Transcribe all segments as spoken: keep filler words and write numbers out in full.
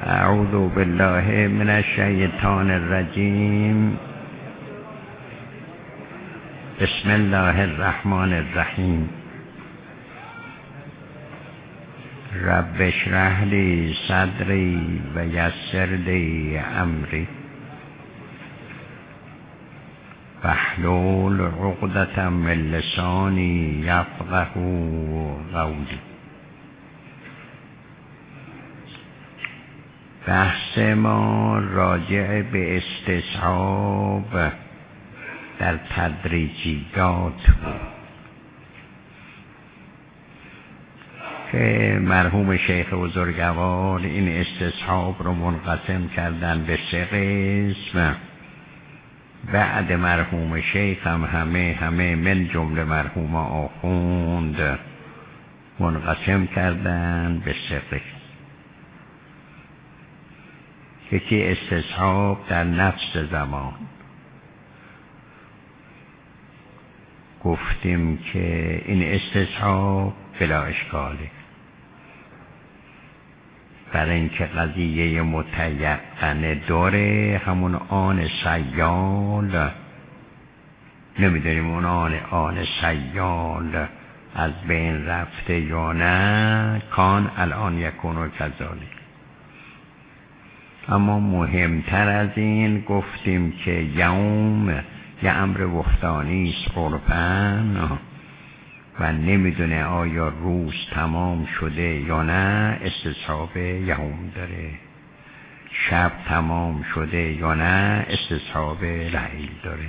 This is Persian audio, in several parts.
اعوذ بالله من الشیطان الرجیم. بسم الله الرحمن الرحیم. رب اشرح لی صدری و یسر لی امری واحلل عقدة من لسانی یفقهوا قولی. بحث ما راجع به استصحاب در تدریجیات بود که مرحوم شیخ بزرگوار این استصحاب رو منقسم کردن به سه قسم. بعد مرحوم شیخ هم همه همه من جمله مرحوم آخوند منقسم کردن به سه قسم. یکی استصحاب در نفس زمان، گفتیم که این استصحاب بلا اشکاله، برای اینکه قضیه متیقنه داره. همون آن سیال نمیدونیم اون آن آن سیال از بین رفته یا نه، کان الان یکون و کذالک. اما مهمتر از این گفتیم که یوم یه امر وقتانی است عرفاً و نمیدونه آیا روز تمام شده یا نه، استصحاب یوم داره. شب تمام شده یا نه، استصحاب لیل داره.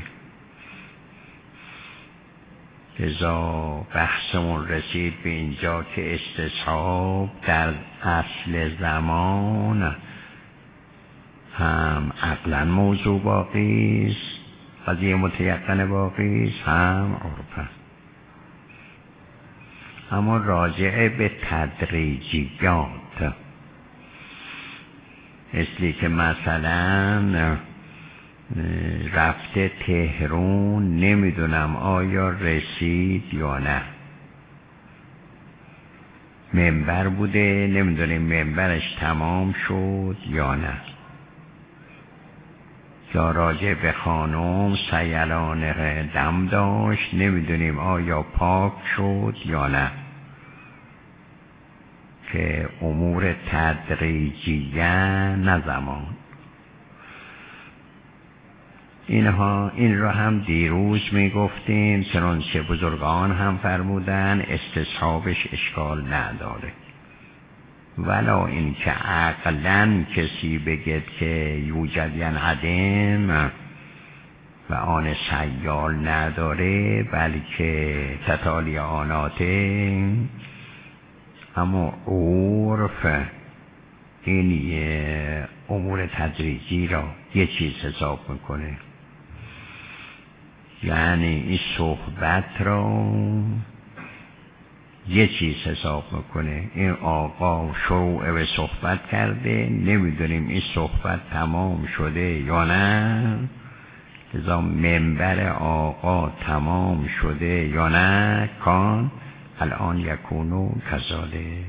لذا بحثمون رسید به اینجا که استصحاب در اصل زمان هم عقلا موضوع باقی است، قضیه متیقن باقی است، هم عرفاً. اما راجع به تدریجیات، مثلی که مثلا رفته تهران، نمیدونم آیا رسید یا نه، منبر بوده نمیدونیم منبرش تمام شد یا نه، یا راجع به خانم سیلان دم داشت، نمیدونیم آیا پاک شد یا نه، که امور تدریجیه نه زمان. اینها این را هم دیروز میگفتیم، چنانچه بزرگان هم فرمودن استصحابش اشکال نداره، ولا این که عقلاً کسی بگد که یوجد ینعدم و آن سیال نداره، بلکه تتالی آناته. اما عرف این یه امور تدریجی را یه چیز حساب میکنه، یعنی این صحبت را یه چیز حساب میکنه. این آقا شروع به صحبت کرده، نمیدونیم این صحبت تمام شده یا نه، لذا منبر آقا تمام شده یا نه، کان الان یکونو کذالک.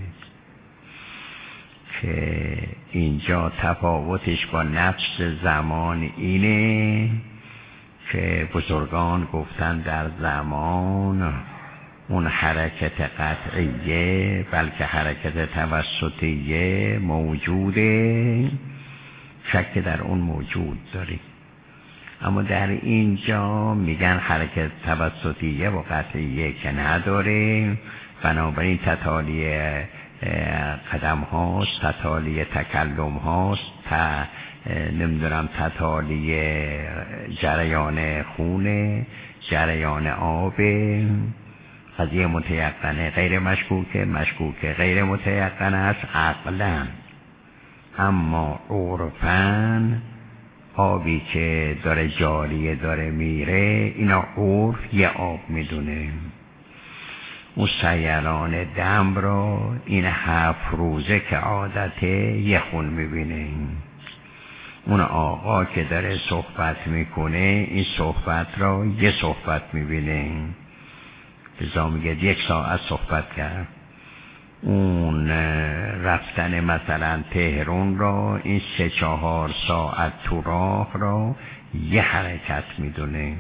که اینجا تفاوتش با نفس زمان اینه که بزرگان گفتن در زمان اون حرکت قطعیه بلکه حرکت توسطیه موجوده، شک در اون موجود داری. اما در اینجا میگن حرکت توسطیه و قطعیه که نداره، بنابراین تتالیه قدم هاست، تتالیه تکلم هاست، تا نمیدونم تتالیه جریان خونه، جریان آبه. قضیه متیقنه غیر مشکوکه، مشکوکه غیر متیقنه است عقلاً. اما عرفاً آبی که داره جاریه داره میره، اینا عرف یه آب میدونه. اون سیلان دم را این هفت روزه که عادته یه خون میبینه. اون آقا که داره صحبت میکنه این صحبت را یه صحبت میبینه. لذا میگه یک ساعت صحبت کرد، اون رفتن مثلا تهران را، این سه چهار ساعت تو راه را یه حرکت میدونه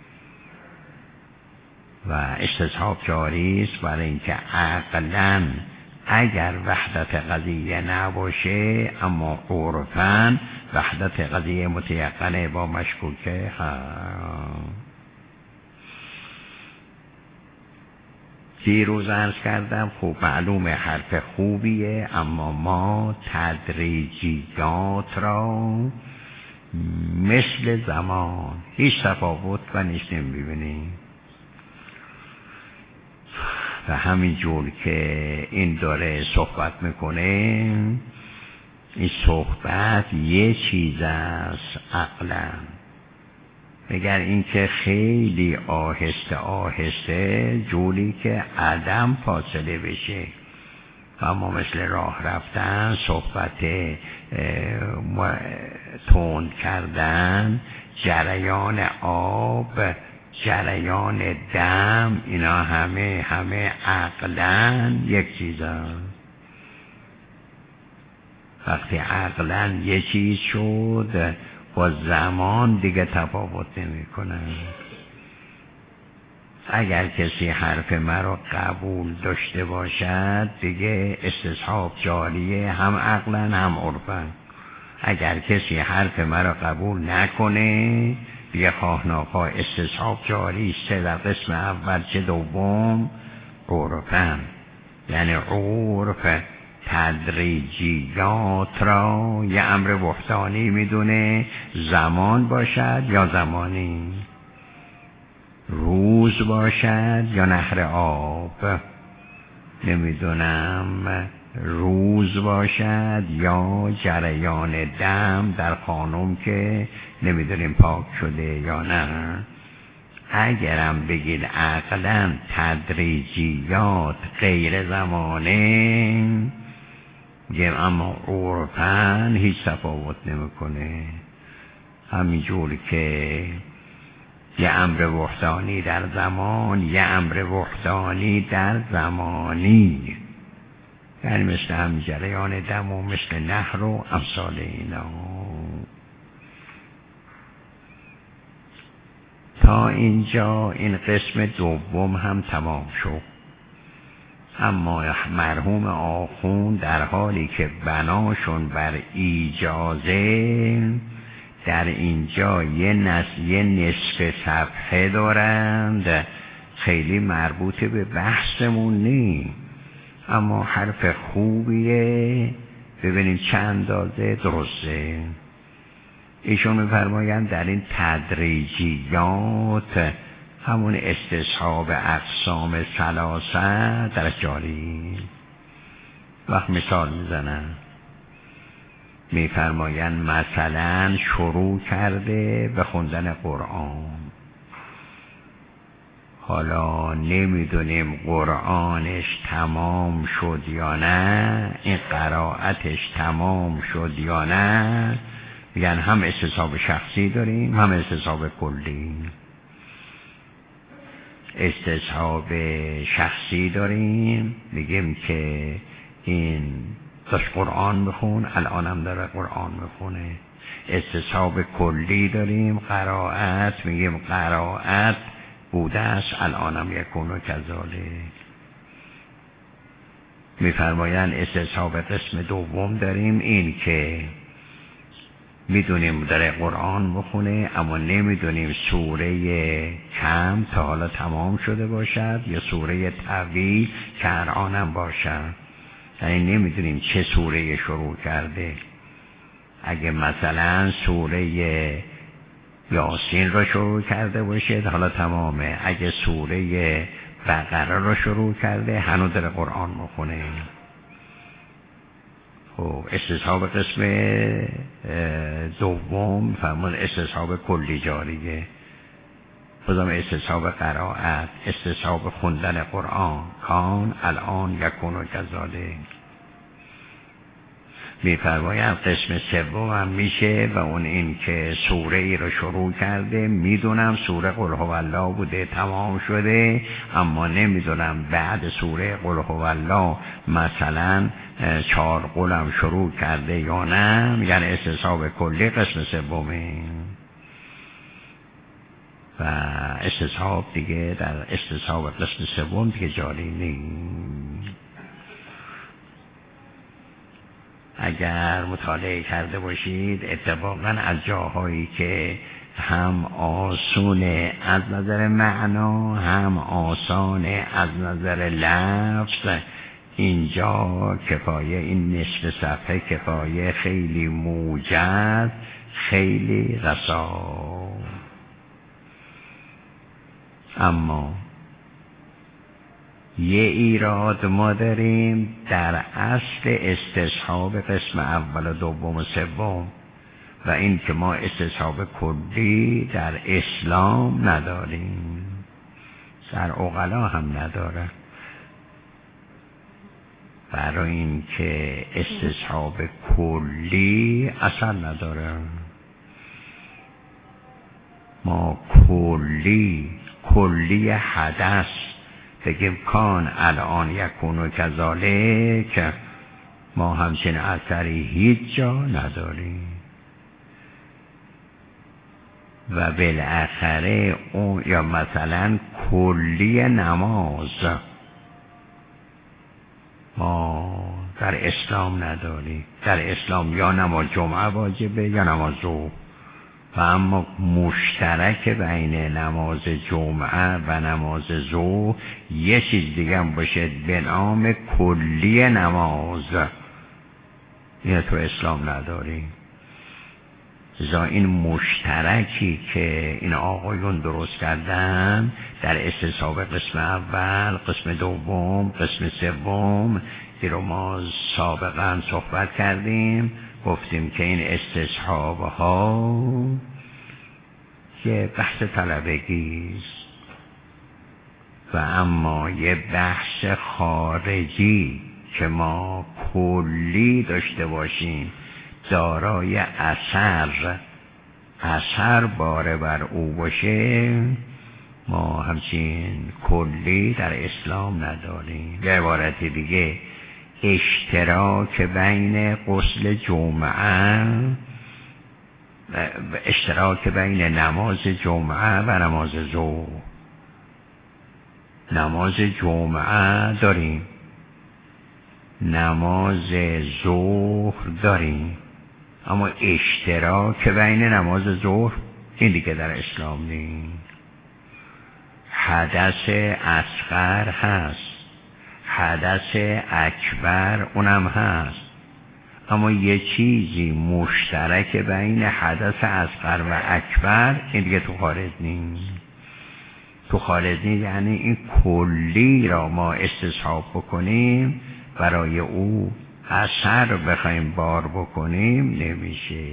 و استصحاب جاری است، برای اینکه عقلاً اگر وحدت قضیه نباشه اما عرفاً وحدت قضیه متیقنه با مشکوکه. دیروز عرض کردم خوب معلومه حرف خوبیه، اما ما تدریجیات را مثل زمان هیچ تفاوت و نیش نمیبینیم و همین جور که این داره صحبت میکنه، این صحبت یه چیز است عقلا، مگر اینکه خیلی آهسته آهسته جوری که عدم فاصله بشه و ما مثل راه رفتن، صحبت تند کردن، جریان آب، جریان دم، اینا همه همه عقلاً یک چیز هست. وقتی عقلاً یک چیز شد با زمان دیگه تفاوت نمی کنن. اگر کسی حرف مرا قبول داشته باشد دیگه استصحاب جاریه، هم عقلاً هم عرفاً. اگر کسی حرف مرا قبول نکنه دیگه خواه ناخواه استصحاب جاری است، چه در قسم اول چه دوم عرفاً. یعنی عرف تدریجیات را یه امر بحتانی میدونه، زمان باشد یا زمانی، روز باشد یا نهر آب، نمیدونم روز باشد یا جریان دم در خانم که نمیدونیم پاک شده یا نه. اگرم بگید عقلاً تدریجیات غیر زمانه، میگم اما عرفاً هیچ تفاوت نمیکنه. همینجور که یه امر وحدانی در زمان، یه امر وحدانی در زمانی، یعنی مثل هم جریان دم و مثل نهر و امثال اینا. تا اینجا این قسم دوم هم تمام شد. اما مرحوم آخوند در حالی که بناشون بر ایجازه، در اینجا یه نصف یه نصف صفحه دارند، خیلی مربوط به بحثمون نی، اما حرف خوبیه، ببینیم چند اندازه درسته. ایشون می‌فرمایند در این تدریجیات همون استصحاب اقسام ثلاثه در جاری. وقت مثال میزنن، می‌فرمایند مثلا شروع کرده به خوندن قرآن، حالا نمیدونیم قرآنش تمام شد یا نه، این قرائتش تمام شد یا نه، میگن هم استصحاب شخصی داریم هم استصحاب کلی. استصحاب شخصی داریم، میگیم که این داشت قرآن بخون، الانم داره قرآن بخونه. استصحاب کلی داریم، قرائت، میگیم قرائت بوده است الانم یکون و کذالک. میفرمایند استصحاب قسم دوم داریم، این که میدونیم داره قرآن بخونه اما نمیدونیم سوره کم تا حالا تمام شده باشد یا سوره طویل که الانم باشد، یعنی نمیدونیم چه سوره شروع کرده. اگه مثلا سوره یاسین را شروع کرده باشید حالا تمامه، اگه سوره بقره را شروع کرده هنوز داره قرآن بخونه. خب استصحاب قسم دوم فرمون استصحاب کلی جاریه، بازم استصحاب قرائت، استصحاب خوندن قرآن، کان الان یکون و کذالک. میفرماید قسم سوم هم میشه و اون این که سوره ای رو شروع کرده، میدونم سوره قل هو الله بوده تمام شده، اما نمیدونم بعد سوره قل هو الله مثلا چهار قلم شروع کرده یا نه. میگن استصحاب کلی قسم سومه و استصحاب دیگه در استصحاب قسم سوم دیگه جاری نیست. اگر مطالعه کرده باشید اتفاقا از جاهایی که هم آسونه از نظر معنا هم آسانه از نظر لفظ، اینجا کفایه این نصف صفحه کفایه خیلی موجز، خیلی رسا. اما یه ایراد ما داریم در اصل استصحاب قسم اول و دوم و سوم، و این که ما استصحاب کلی در اسلام نداریم، در عقلا هم نداره. برای این که استصحاب کلی اصلا نداره. ما کلی کلی حدث بگیم کان الان یکونو کذالک، ما همچین اثری هیچ جا نداریم. و بالاخره اون یا مثلا کلی نماز ما در اسلام نداریم. در اسلام یا نماز جمعه واجبه یا نماز ظهر، و اما مشترک بین نماز جمعه و نماز ظهر یه چیز دیگه هم باشه به نام کلی نماز، این تو اسلام نداریم. لذا این مشترکی که این آقایون درست کردن در استصحاب قسم اول، قسم دوم، قسم سوم، که رو ما سابقا صحبت کردیم، گفتیم که این استصحاب ها یه بحث طلبگیست و اما یه بحث خارجی که ما کلی داشته باشیم دارای اثر اثر باره بر او باشه، ما همچین کلی در اسلام نداریم. به عبارت دیگه اشتراک بین غسل جمعه اشتراک بین نماز جمعه و نماز ظهر، نماز جمعه داریم، نماز ظهر داریم، اما اشتراک بین نماز ظهر این دیگه در اسلام نیست. حدث اصغر هست، حدث اکبر اونم هست، اما یه چیزی مشترک بین حدث اصغر و اکبر این دیگه تو خارج نیست. تو خارج نیست یعنی این کلی را ما استصحاب بکنیم، برای او اثر بخوایم بار بکنیم نمیشه.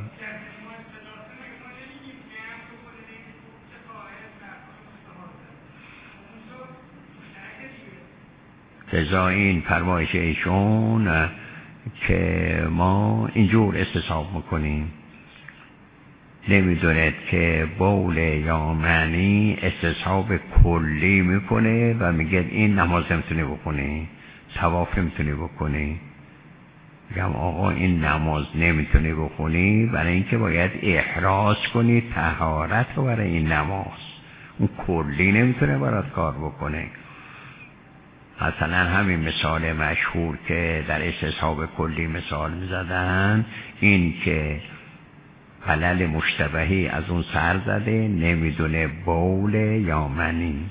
لذا این فرمایش ایشون که ما اینجور استصحاب میکنیم، نمیدوند که بول یا معنی استصحاب کلی میکنه و میگه این نماز نمیتونی بکنی، طواف نمیتونی بکنی. میگم آقا این نماز نمیتونی بکنی برای اینکه باید احراز کنی طهارت رو برای این نماز، اون کلی نمیتونه برات کار بکنه. مثلا همین مثال مشهور که در استصحاب کلی مثال میزدن، این که خلل مشتبهی از اون سر زده نمیدونه بول یا منی،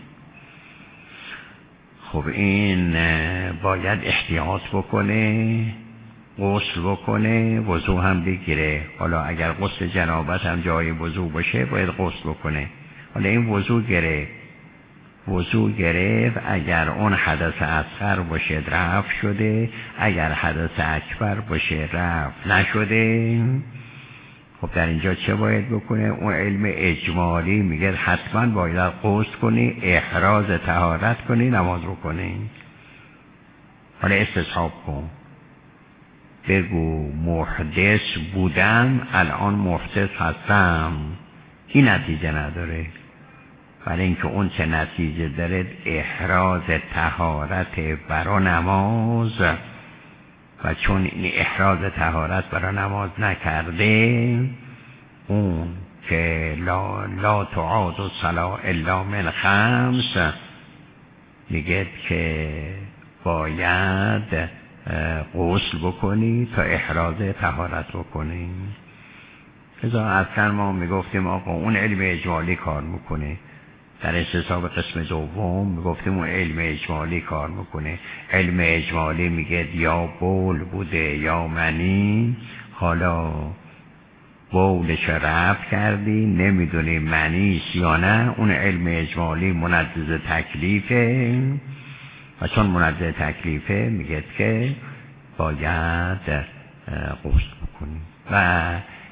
خب این باید احتیاط بکنه، غسل بکنه، وضو هم بگیره. حالا اگر غسل جنابت هم جای وضو باشه باید غسل بکنه. حالا این وضو گرفت وضو گرفت اگر اون حدث اصغر باشه رفع شده، اگر حدث اکبر باشه رفع نشده. خب در اینجا چه باید بکنه؟ اون علم اجمالی میگه حتما باید غسل کنی، احراز طهارت کنی، نماز رو کنی. حالا استصحاب کن. بگو محدث بودم الان محدث هستم، این نتیجه نداره. ولی اینکه اون چه نتیجه داره احراز طهارت برای نماز، و چون این احراز طهارت برای نماز نکرده، اون که لا, لا تعاد الصلاة الا من خمس، میگه که باید غسل بکنی تا احراز طهارت بکنی. لذا اصلا ما میگفتیم آقا اون علم اجمالی کار میکنه. در استصحاب قسم دوم میگفتیم اون علم اجمالی کار میکنه. علم اجمالی میگه یا بول بوده یا منی، حالا بولش رفع کردی نمیدونی منیست یا نه، اون علم اجمالی منجز تکلیفه، و چون منجز تکلیفه میگه که باید غسل بکنی. و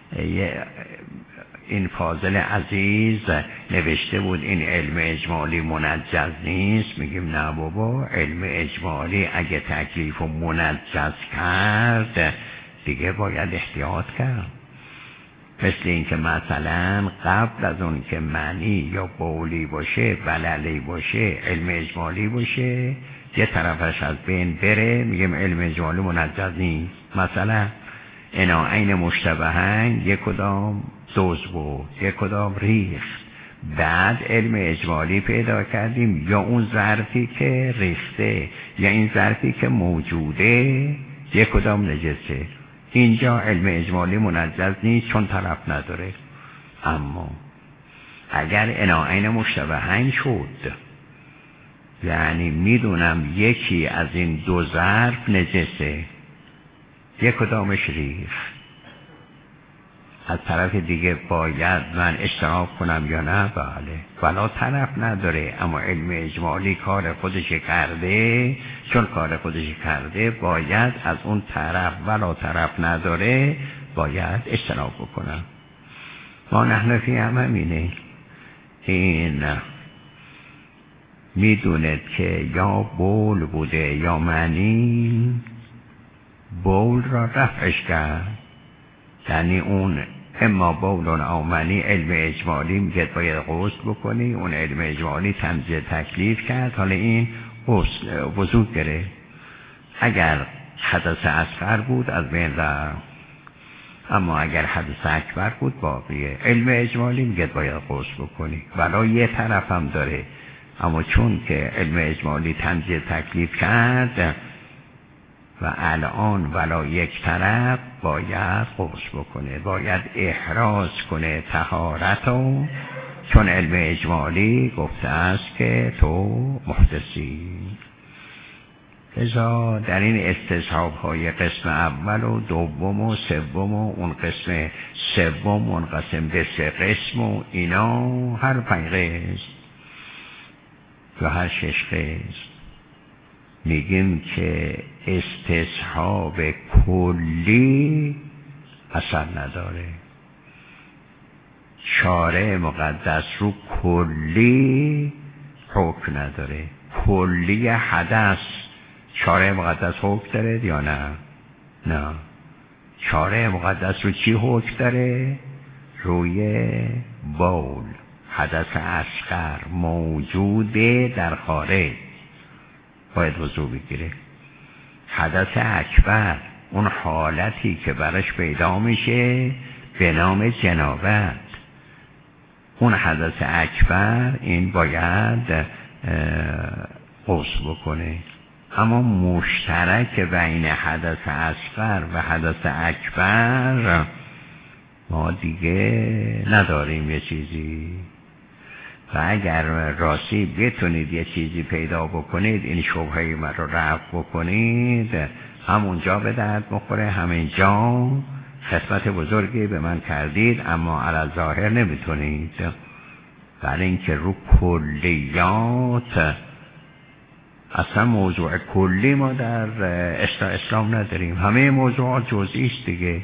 این فاضل عزیز نوشته بود این علم اجمالی منجز نیست. میگیم نه بابا، علم اجمالی اگه تکلیف رو منجز کرد دیگه باید احتیاط کرد. مثل این که مثلا قبل از اون که معنی یا بولی باشه، بللی باشه، علم اجمالی باشه، یه طرفش از بین بره، میگیم علم اجمالی منجز نیست. مثلا اناعین مشتبهن، یک کدام دوز بود، یک کدام ریخت، بعد علم اجمالی پیدا کردیم یا اون ظرفی که ریخته یا این ظرفی که موجوده یک کدام نجسه. اینجا علم اجمالی منجز نیست چون طرف نداره. اما اگر اناعین مشتبهن شد، یعنی میدونم یکی از این دو ظرف نجسه، یک کدامش ریخت، از طرف دیگه باید من اجتناب کنم یا نه؟ بله، ولا طرف نداره، اما علم اجمالی کار خودش کرده. چون کار خودش کرده باید از اون طرف ولا طرف نداره باید اجتناب بکنم. ما نحنفی هم همینه، این میدونه که یا بول بوده یا منی، بول را رفعش کرد، یعنی اون اما بولون آمنی علم اجمالی میگه باید غسل بکنی، اون علم اجمالی تنزیه تکلیف کرد، حالا این غسل وضو گرفت. اگر حدث اصغر بود از بین رفت، اما اگر حدث اکبر بود باقیه. علم اجمالی میگه باید غسل بکنی، ولا یه طرف هم داره، اما چون که علم اجمالی تنزیه تکلیف کرد و الان ولا یک طرف، باید غسل بکنه، باید احراز کنه طهارتو، چون علم اجمالی گفته است که تو محدثی. لذا در این استصحاب های قسم اول و دوم و سوم و اون قسم سوم منقسم به سه قسم و اینا، هر پنج قسم یا هر شش قسم، میگیم که استصحاب کلی اثر نداره. شارع مقدس رو کلی حکم نداره. کلی حدث شارع مقدس حکم داره یا نه؟ نه. شارع مقدس رو چی حکم داره؟ روی بول، حدث اصغر موجوده در خارج، باید وضو بگیره. حدث اکبر، اون حالتی که براش پیدا میشه به نام جنابت، اون حدث اکبر این باید غسل بکنه. اما مشترک بین حدث اصغر و حدث اکبر ما دیگه نداریم یه چیزی. و اگر راستی بتونید یه چیزی پیدا بکنید، این شبهه من رو رفع بکنید، همونجا به درد بخوره. همینجا خدمت بزرگی به من کردید، اما علی ظاهر نمیتونید، برای اینکه رو کلیات اصلا موضوع کلی ما در اسلام نداریم، همه موضوعات جزئی است دیگه.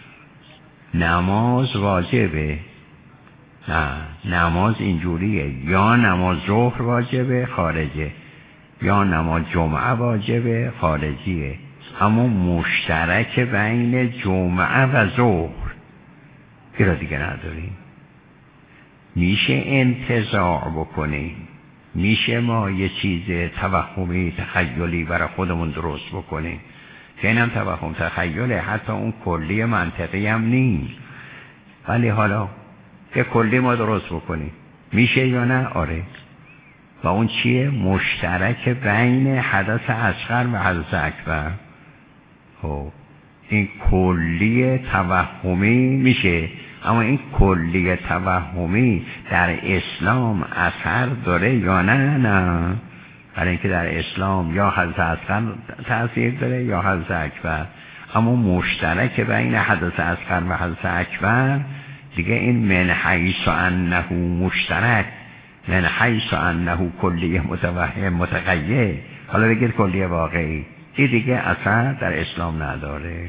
نماز واجبه، نه نماز اینجوریه، یا نماز ظهر واجبه خارجه، یا نماز جمعه واجبه خارجیه. اما مشترک بین جمعه و ظهر این را دیگه نداریم. میشه انتزاع بکنیم، میشه ما یه چیز توهمی تخیلی برای خودمون درست بکنیم که اینم توهم تخیله، حتی اون کلی منطقی هم نیست، ولی حالا که کلی ما درست بکنیم میشه یا نه؟ آره. و اون چیه؟ مشترک بین حدث اصغر و حدث اکبر. خب این کلی توهمی میشه، اما این کلی توهمی در اسلام اثر داره یا نه؟ نه. برای اینکه در اسلام یا حدث اصغر تأثیر داره یا حدث اکبر، اما مشترک بین حدث اصغر و حدث اکبر دیگه این من حیث انه مشترک، من حیث انه کلیه متوهم متغیر، حالا بگید کلیه واقعی، این دیگه اثر در اسلام نداره.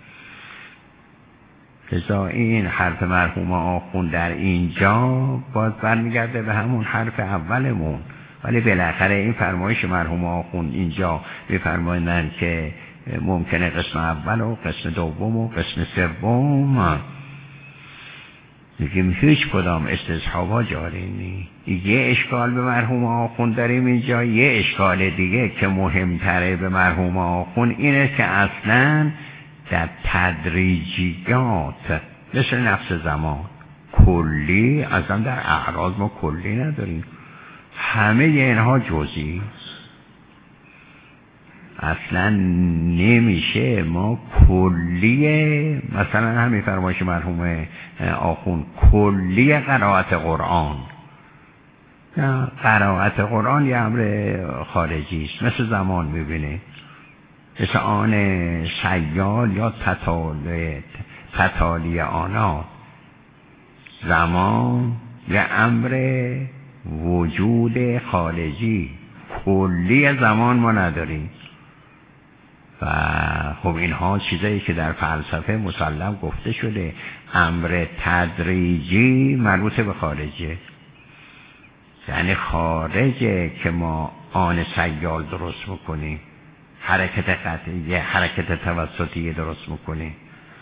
لذا این حرف مرحوم آخوند در اینجا باز برمیگرده به همون حرف اولمون، ولی بالاخره این فرمایش مرحوم آخوند اینجا میفرمایند که ممکنه قسم اول و قسم دوم و قسم سوم میگیم هیچ کدام استصحابا جاری نی. یه اشکال به مرحوم آخوند داریم اینجا، یه اشکال دیگه که مهمتره به مرحوم آخوند اینه که اصلا در تدریجیات مثل نفس زمان کلی، اصلا در اعراض ما کلی نداریم، همه اینها جزئی. اصلا نمیشه ما کلیه، مثلا همین فرمایش مرحوم آخوند کلی قرائت قرآن، نه قرائت قرآن یه امر خارجی است، مثل زمان میبینه، مثل آن سیال یا تتالی تتالی آنا، زمان یه امر وجود خارجی، کلی زمان ما نداریم. و خب اینها چیزایی که در فلسفه مسلم گفته شده، امر تدریجی مربوط به خارجه، یعنی خارجه که ما آن سیال درست میکنیم، حرکت قطعی حرکت توسطی درست میکنیم،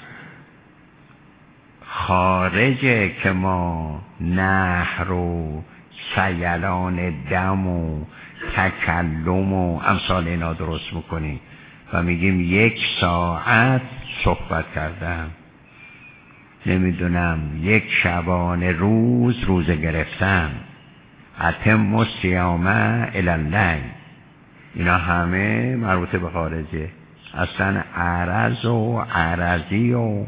خارجه که ما نهر و سیلان دم و تکلم و امثال اینا درست میکنیم و میگیم یک ساعت صحبت کردم، نمیدونم یک شبانه روز روزه گرفتم، اتم الصیامه الی اللیل، اینا همه مربوط به خارجه. اصلا عرض و عرضی و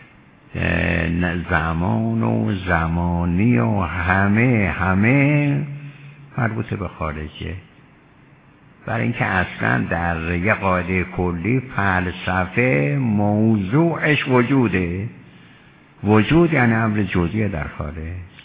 زمان و زمانی و همه همه مربوط به خارجه. برای اینکه اصلا در یه قاعده کلی فلسفه موضوعش وجوده، وجود یعنی امر جزئی در خارج.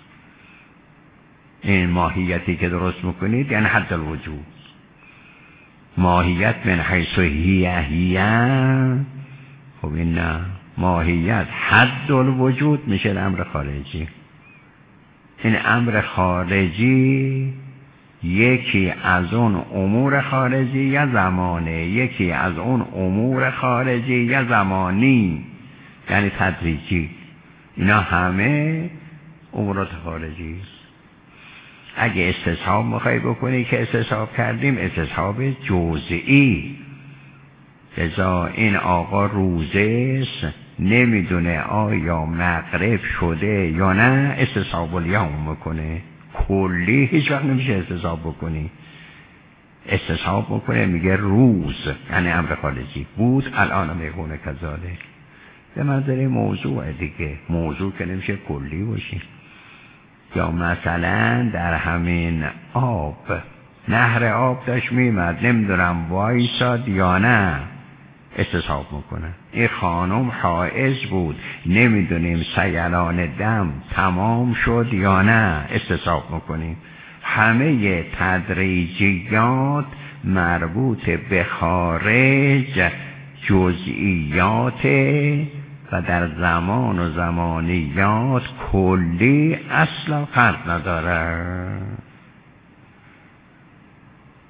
این ماهیتی که درست میکنید یعنی حد الوجود، ماهیت من حیث هیه هیه، خب این نه، ماهیت حد الوجود میشه امر خارجی. این امر خارجی یکی از اون امور خارجی یا زمانه، یکی از اون امور خارجی یا زمانی، یعنی تدریجی، اینا همه امورات خارجی است. اگه استصحاب میخوای بکنی که استصحاب کردیم استصحاب جزئی، لذا این آقا روزه نمیدونه آیا مغرب شده یا نه، استصحاب الیوم میکنه، کلی هیچ وقت نمیشه استصحاب بکنی. استصحاب بکنه میگه روز یعنی امر خارجی بود، الان میگونه کذالک، به منظره موضوع دیگه، موضوع که نمیشه کلی باشه. یا مثلا در همین آب، نهر آب داشت میمد، نمیدونم وایساد یا نه، استصحاب میکنه. این خانم حائض بود، نمیدونیم سیلان دم تمام شد یا نه، استصحاب میکنیم. همه تدریجیات مربوط به خارج جزئیات و در زمان و زمانیات کلی اصلا فرق نداره.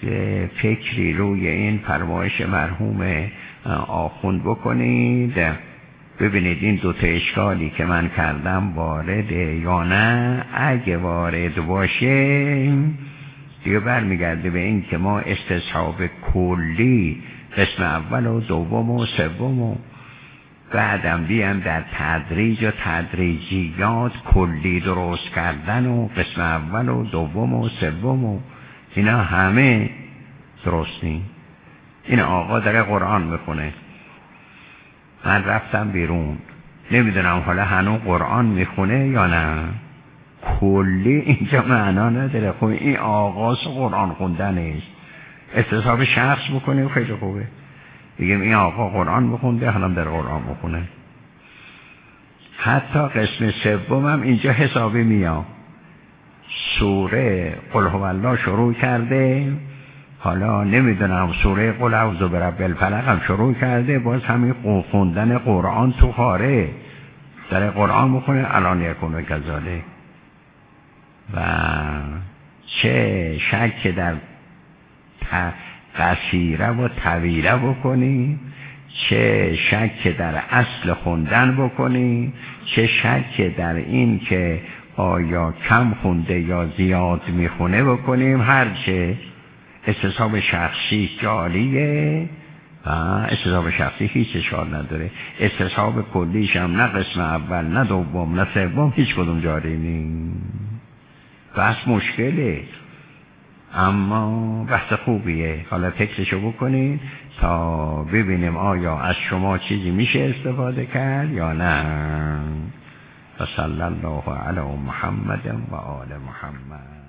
فکری روی این فرمایش مرحوم آخوند بکنید، ببینید این دو تا اشکالی که من کردم وارده یا نه. اگه وارد باشه دیگه برمیگرده به این که ما استصحاب کلی قسم اول و دوم و سوم و بعدم بیام در تدریج و تدریجیات کلی درست کردن و قسم اول و دوم و سوم و اینا همه درست نی. این آقا داره قرآن میخونه، من رفتم بیرون، نمیدونم حالا هنوز قرآن میخونه یا نه. کلی اینجا معنا نداره. خب این آغاز قرآن خوندنش، استصحاب شخص بکنیم خیلی خوبه، بگیم این آقا قرآن میخونده، حالا در قرآن میخونه. حتی قسم سوم هم اینجا حسابی میاد. سوره قل هو الله شروع کرده، حالا نمیدونم سوره قل اعوذ برب الفلق هم شروع کرده، باز همین خوندن قرآن تو خاره در قرآن میخونه الان یکونه کذاله. و چه شک در قصیره و طویله بکنی، چه شک در اصل خوندن بکنی، چه شک در این که آیا کم خونده یا زیاد میخونه بکنیم. هرچه استصحاب شخصی جالیه و استصحاب شخصی هیچ اشکال نداره. استصحاب کلیش هم نه قسم اول نه دوم نه سوم هیچ کدوم جاری نیست. بس مشکله، اما بحث خوبیه. حالا فکرشو بکنید تا ببینیم آیا از شما چیزی میشه استفاده کرد یا نه. و صلی الله علی محمد و آل محمد.